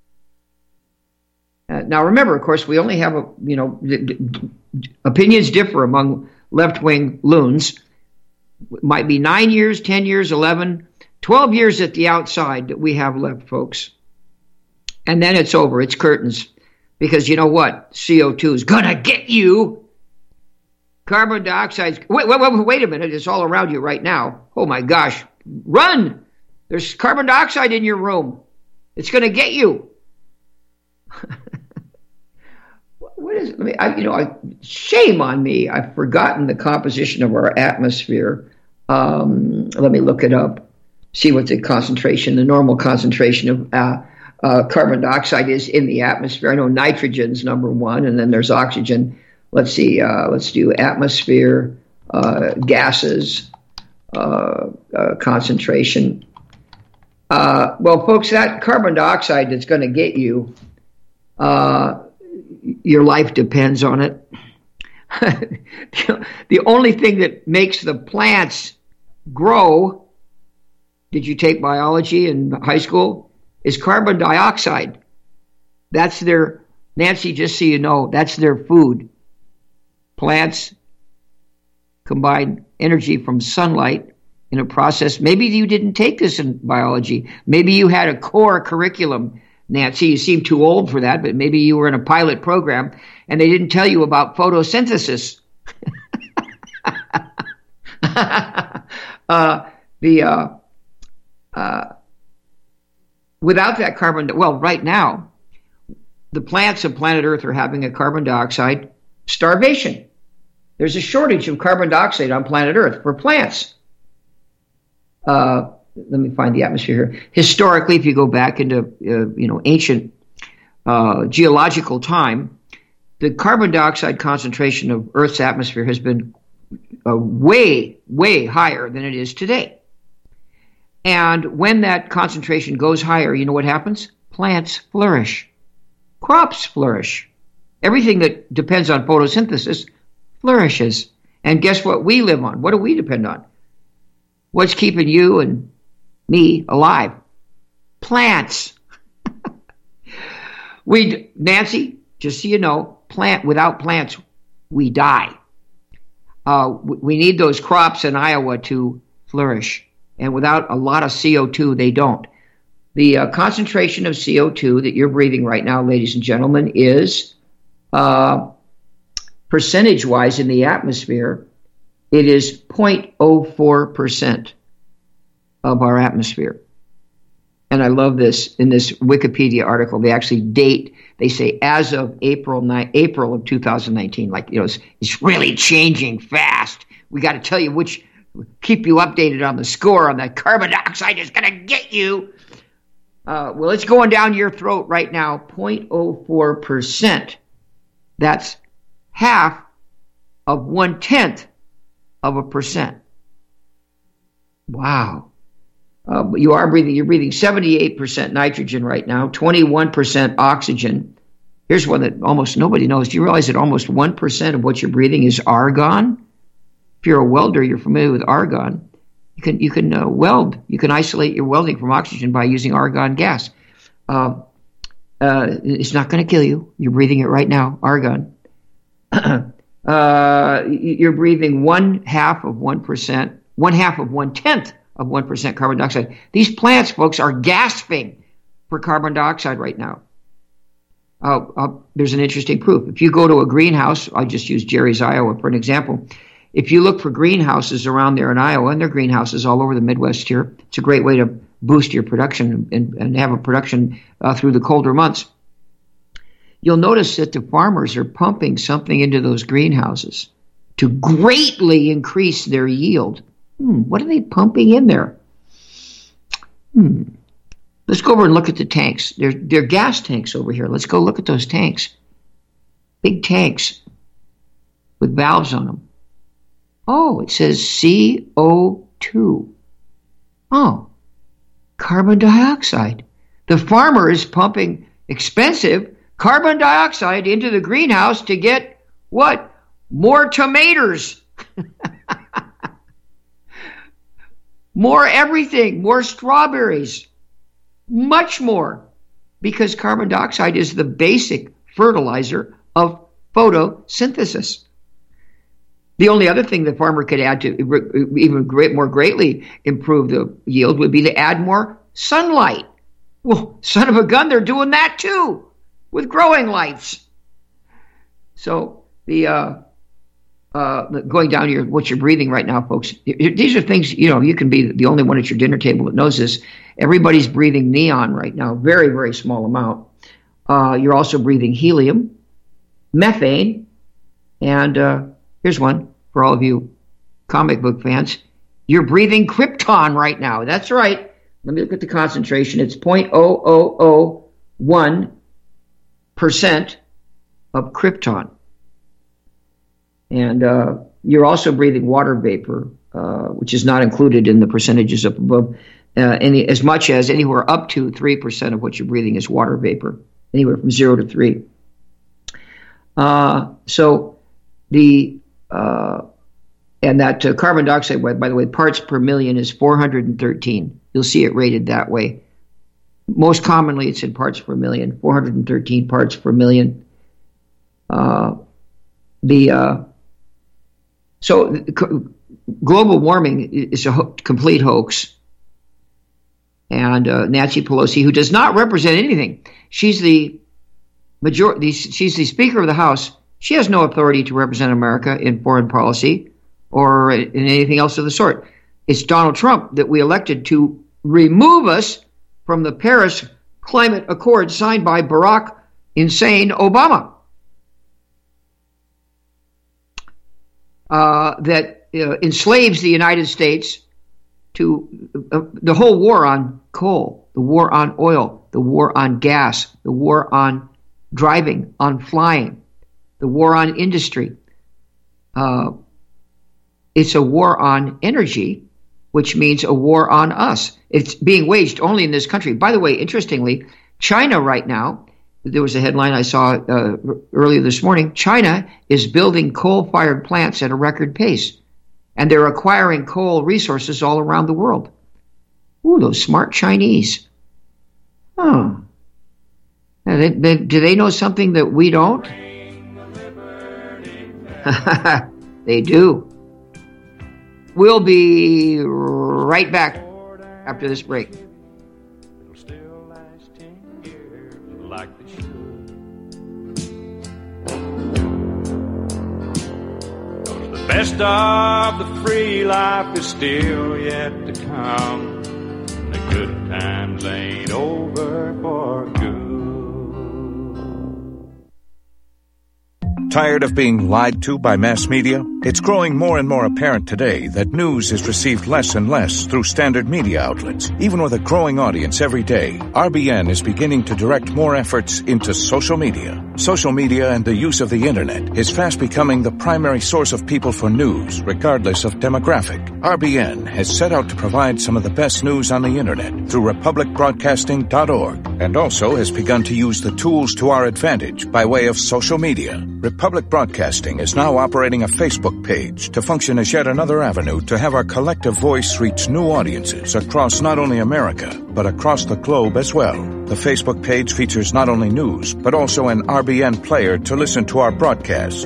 Now, remember, of course, we only have, opinions differ among left-wing loons. It might be 9 years, 10 years, 11, 12 years at the outside that we have left, folks. And then it's over. It's curtains. Because you know what? CO2 is going to get you. Carbon dioxide. Wait a minute. It's all around you right now. Oh, my gosh. Run! There's carbon dioxide in your room. It's going to get you. What is it? Shame on me. I've forgotten the composition of our atmosphere. Let me look it up. See what the concentration, the normal concentration of carbon dioxide is in the atmosphere. I know nitrogen's number one, and then there's oxygen. Let's see. Let's do atmosphere, gases, concentration. Well, folks, that carbon dioxide that's going to get you, your life depends on it. The only thing that makes the plants grow, did you take biology in high school, is carbon dioxide. That's their, Nancy, just so you know, that's their food. Plants combine energy from sunlight in a process. Maybe you didn't take this in biology. Maybe you had a core curriculum, Nancy. You seem too old for that, but maybe you were in a pilot program and they didn't tell you about photosynthesis. Without that carbon, well, right now, the plants of planet Earth are having a carbon dioxide starvation. There's a shortage of carbon dioxide on planet Earth for plants. Let me find the atmosphere here. Historically, if you go back into ancient geological time, the carbon dioxide concentration of Earth's atmosphere has been way, way higher than it is today. And when that concentration goes higher, you know what happens? Plants flourish. Crops flourish. Everything that depends on photosynthesis flourishes. And guess what we live on? What do we depend on? What's keeping you and me alive? Plants. Nancy, just so you know, without plants, we die. We need those crops in Iowa to flourish. And without a lot of CO2, they don't. The concentration of CO2 that you're breathing right now, ladies and gentlemen, is percentage-wise in the atmosphere, it is 0.04% of our atmosphere. And I love this. In this Wikipedia article, they actually date, they say as of April of 2019. Like, it's really changing fast. We got to tell you keep you updated on the score on that carbon dioxide is going to get you. Well, it's going down your throat right now, 0.04%. That's half of 1/10 of a percent. Wow. You're breathing 78% nitrogen right now, 21% oxygen. Here's one that almost nobody knows. Do you realize that almost 1% of what you're breathing is argon? If you're a welder, you're familiar with argon. You can weld. You can isolate your welding from oxygen by using argon gas. It's not going to kill you. You're breathing it right now, argon. You're breathing 1/2 of 1%, 1/2 of 1/10 of 1% carbon dioxide. These plants, folks, are gasping for carbon dioxide right now. There's an interesting proof. If you go to a greenhouse, I just use Jerry's, Iowa, for an example. If you look for greenhouses around there in Iowa, and there are greenhouses all over the Midwest here, it's a great way to boost your production and have a production through the colder months. You'll notice that the farmers are pumping something into those greenhouses to greatly increase their yield. What are they pumping in there? Let's go over and look at the tanks. They're gas tanks over here. Let's go look at those tanks. Big tanks with valves on them. Oh, it says CO2. Oh, carbon dioxide. The farmer is pumping expensive carbon dioxide into the greenhouse to get what? More tomatoes. More everything. More strawberries. Much more. Because carbon dioxide is the basic fertilizer of photosynthesis. The only other thing the farmer could add to even more greatly improve the yield would be to add more sunlight. Well, son of a gun, they're doing that too with growing lights. So the going down here, what you're breathing right now, folks, these are things, you can be the only one at your dinner table that knows this. Everybody's breathing neon right now, very, very small amount. You're also breathing helium, methane, and here's one for all of you comic book fans. You're breathing krypton right now. That's right. Let me look at the concentration. It's 0.0001% of krypton. And you're also breathing water vapor, which is not included in the percentages up above, as much as anywhere up to 3% of what you're breathing is water vapor, anywhere from 0 to 3. So the and that carbon dioxide, by the way, parts per million is 413. You'll see it rated that way. Most commonly, it's in parts per million, 413 parts per million. So global warming is a complete hoax. And Nancy Pelosi, who does not represent anything, she's the Speaker of the House. She has no authority to represent America in foreign policy or in anything else of the sort. It's Donald Trump that we elected to remove us from the Paris Climate Accord signed by Barack insane Obama that enslaves the United States to the whole war on coal, the war on oil, the war on gas, the war on driving, on flying, the war on industry. It's a war on energy, which means a war on us. It's being waged only in this country. By the way, interestingly, China right now, there was a headline I saw earlier this morning, China is building coal-fired plants at a record pace, and they're acquiring coal resources all around the world. Ooh, those smart Chinese. Oh. Do they know something that we don't? They do. We'll be right back after this break. It'll still last 10 years like they should. 'Cause the best of the free life is still yet to come. The good times ain't over for good. Tired of being lied to by mass media? It's growing more and more apparent today that news is received less and less through standard media outlets. Even with a growing audience every day, RBN is beginning to direct more efforts into social media. Social media and the use of the internet is fast becoming the primary source of people for news, regardless of demographic. RBN has set out to provide some of the best news on the internet through republicbroadcasting.org, and also has begun to use the tools to our advantage by way of social media. Republic Broadcasting is now operating a Facebook page to function as yet another avenue to have our collective voice reach new audiences across not only America, but across the globe as well. The Facebook page features not only news, but also an RBN player to listen to our broadcasts.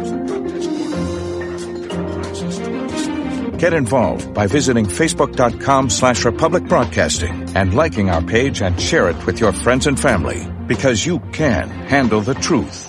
Get involved by visiting facebook.com/Republic Broadcasting and liking our page and share it with your friends and family, because you can handle the truth.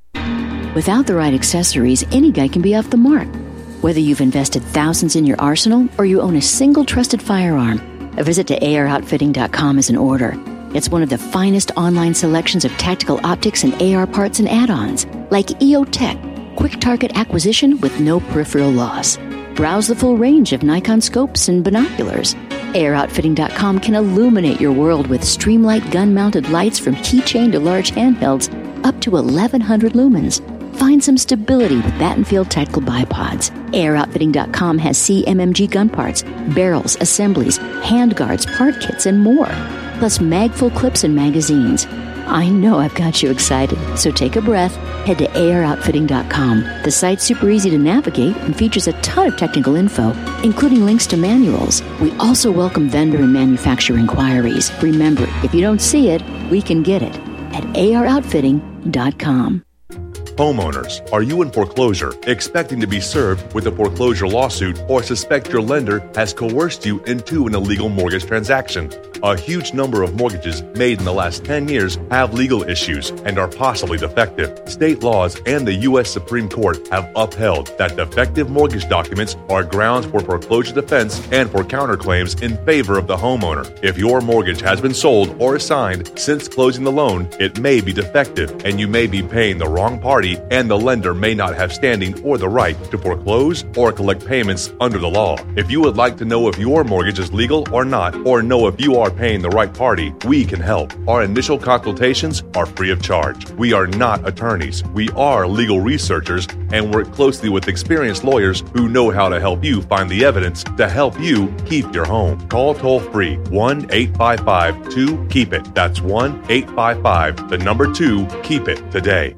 Without the right accessories, any guy can be off the mark. Whether you've invested thousands in your arsenal or you own a single trusted firearm, a visit to AROutfitting.com is in order. It's one of the finest online selections of tactical optics and AR parts and add-ons, like EOTech, quick target acquisition with no peripheral loss. Browse the full range of Nikon scopes and binoculars. AROutfitting.com can illuminate your world with Streamlight gun-mounted lights from keychain to large handhelds up to 1,100 lumens. Find some stability with Battenfield tactical bipods. AROutfitting.com has CMMG gun parts, barrels, assemblies, handguards, part kits, and more. Plus mag-full clips and magazines. I know I've got you excited, so take a breath. Head to AROutfitting.com. The site's super easy to navigate and features a ton of technical info, including links to manuals. We also welcome vendor and manufacturer inquiries. Remember, if you don't see it, we can get it at AROutfitting.com. Homeowners, are you in foreclosure, expecting to be served with a foreclosure lawsuit, or suspect your lender has coerced you into an illegal mortgage transaction? A huge number of mortgages made in the last 10 years have legal issues and are possibly defective. State laws and the U.S. Supreme Court have upheld that defective mortgage documents are grounds for foreclosure defense and for counterclaims in favor of the homeowner. If your mortgage has been sold or assigned since closing the loan, it may be defective and you may be paying the wrong party, and the lender may not have standing or the right to foreclose or collect payments under the law. If you would like to know if your mortgage is legal or not, or know if you are paying the right party, we can help. Our initial consultations are free of charge. We are not attorneys. We are legal researchers and work closely with experienced lawyers who know how to help you find the evidence to help you keep your home. Call toll-free 1-855-2-KEEP-IT. That's 1-855-2-KEEP-IT today.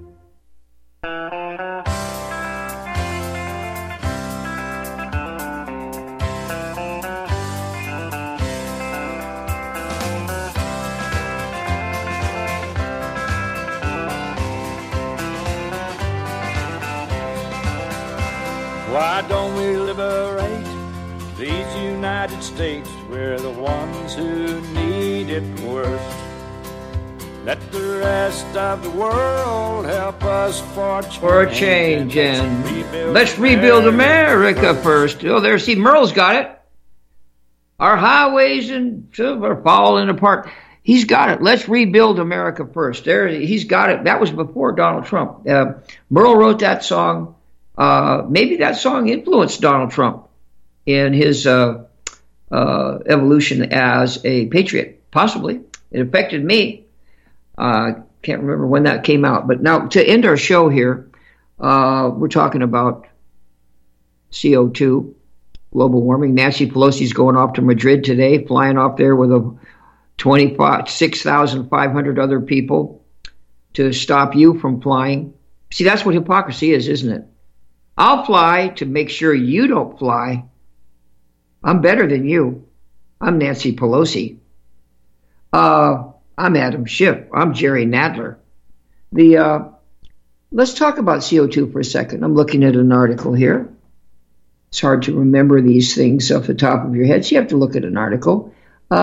Why don't we liberate these United States? We're the ones who need it worst. Let the rest of the world help us for a change, and let's rebuild America first. Oh, there, see, Merle's got it. Our highways are falling apart. He's got it. Let's rebuild America first. He's got it. That was before Donald Trump. Merle wrote that song. Maybe that song influenced Donald Trump in his evolution as a patriot. Possibly. It affected me. Can't remember when that came out. But now, to end our show here, we're talking about CO2, global warming. Nancy Pelosi's going off to Madrid today, flying off there with 6,500 other people to stop you from flying. See, that's what hypocrisy is, isn't it? I'll fly to make sure you don't fly. I'm better than you. I'm Nancy Pelosi. I'm Adam Schiff. I'm Jerry Nadler. Let's talk about CO2 for a second. I'm looking at an article here. It's hard to remember these things off the top of your head, so you have to look at an article.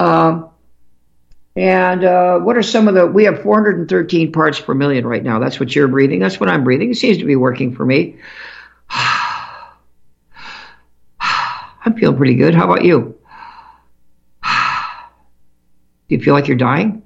And what are some of we have 413 parts per million right now. That's what you're breathing. That's what I'm breathing. It seems to be working for me. I'm feeling pretty good. How about you? Do you feel like you're dying?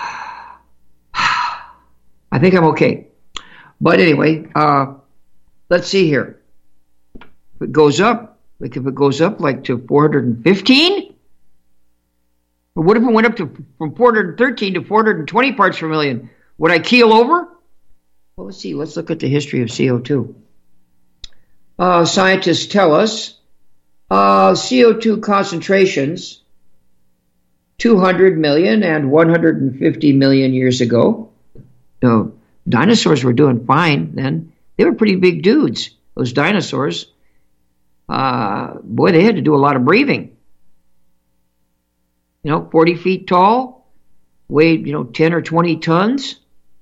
I think I'm okay. But anyway, let's see here. If it goes up, like if it goes up like to 415, or what if it went up from 413 to 420 parts per million? Would I keel over? Well, let's see. Let's look at the history of CO2. Scientists tell us CO2 concentrations 200 million and 150 million years ago. So dinosaurs were doing fine then. They were pretty big dudes, those dinosaurs. Boy, they had to do a lot of breathing. 40 feet tall, weighed, 10 or 20 tons.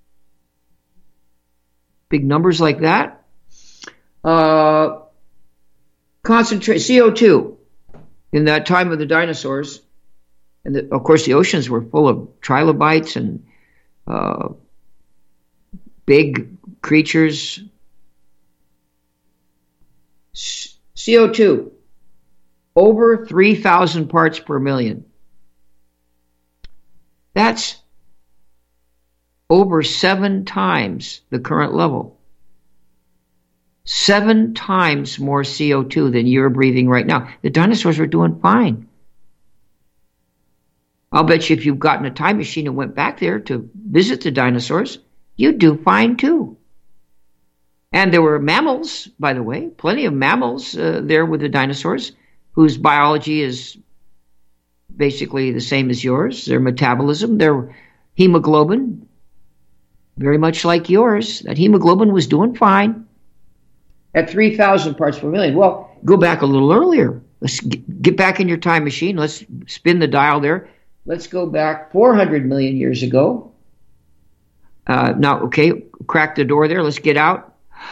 Big numbers like that. Concentrate CO2 in that time of the dinosaurs. And of course, the oceans were full of trilobites and big creatures. CO2, over 3,000 parts per million. That's over 7 times the current level. 7 times more CO2 than you're breathing right now. The dinosaurs were doing fine. I'll bet you if you've gotten a time machine and went back there to visit the dinosaurs, you'd do fine too. And there were mammals, by the way, plenty of mammals there with the dinosaurs, whose biology is basically the same as yours. Their metabolism, their hemoglobin, very much like yours. That hemoglobin was doing fine at 3,000 parts per million. Well, go back a little earlier. Let's get back in your time machine. Let's spin the dial there. Let's go back 400 million years ago. Now, okay, crack the door there. Let's get out.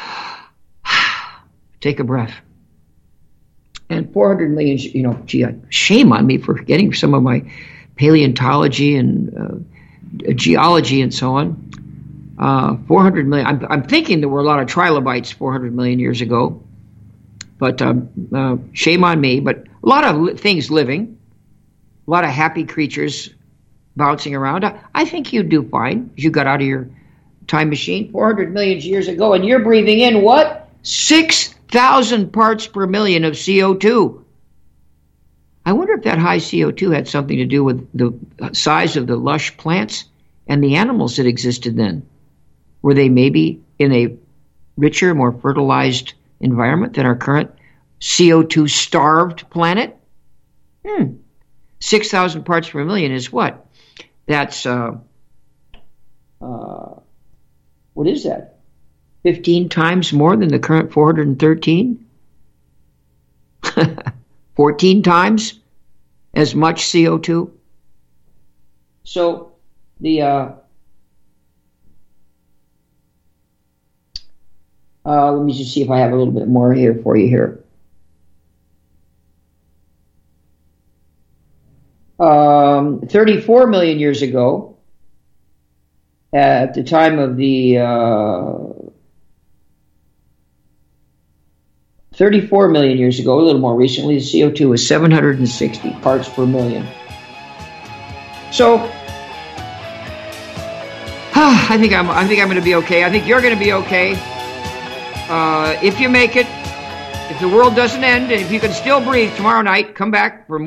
Take a breath. And 400 million, shame on me for forgetting some of my paleontology and geology and so on. 400 million. I'm thinking there were a lot of trilobites 400 million years ago. But shame on me. But a lot of things living, a lot of happy creatures bouncing around. I think you'd do fine if you got out of your time machine 400 million years ago, and you're breathing in what? 6,000 parts per million of CO2. I wonder if that high CO2 had something to do with the size of the lush plants and the animals that existed then. Were they maybe in a richer, more fertilized environment than our current CO2-starved planet? 6,000 parts per million is what? That's, what is that? 15 times more than the current 413? 14 times as much CO2? So the let me just see if I have a little bit more here for you here. 34 million years ago, at the time of the 34 million years ago, a little more recently, the CO2 was 760 parts per million. So I think I'm going to be okay. I think you're going to be okay. If you make it, if the world doesn't end, and if you can still breathe tomorrow night, come back for more.